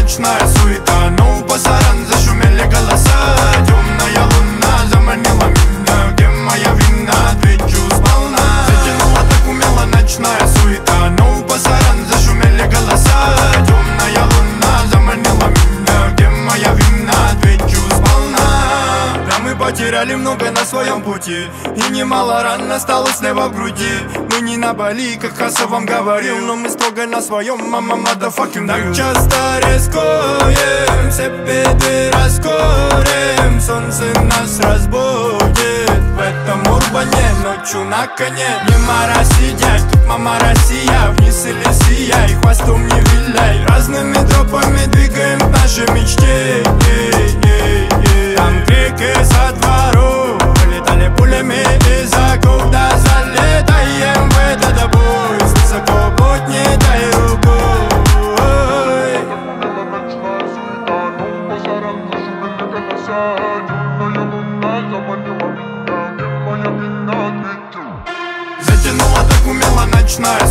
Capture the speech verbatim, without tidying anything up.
ночная суета. Ну, пасаран, зашумели голоса. Темная луна заманила меня. Где моя вина? Отвечу сполна. Затянула так умело ночная суета. Ну, пасаран, зашумели голоса. Темная луна заманила меня. Где моя вина? Отвечу сполна. Да, мы потеряли много на своем пути, и немало ран осталось слева в груди. Мы не на Бали, как Хаса вам говорил, но мы строго на своем, мама, motherfucking так часто рискуем, все беды раскроем. Солнце нас разбудит в этом урбане, ночью на коне. Не мороси, дядь, тут мама Россия. Вниз или сияй, хвостом не виляй. Разными тропами двигаем к нашей мечте. Там крики со двору, вылетали пулями из оков. Да залетаем в этот бой, с высоко подняй дай руку. Затянула так умело ночная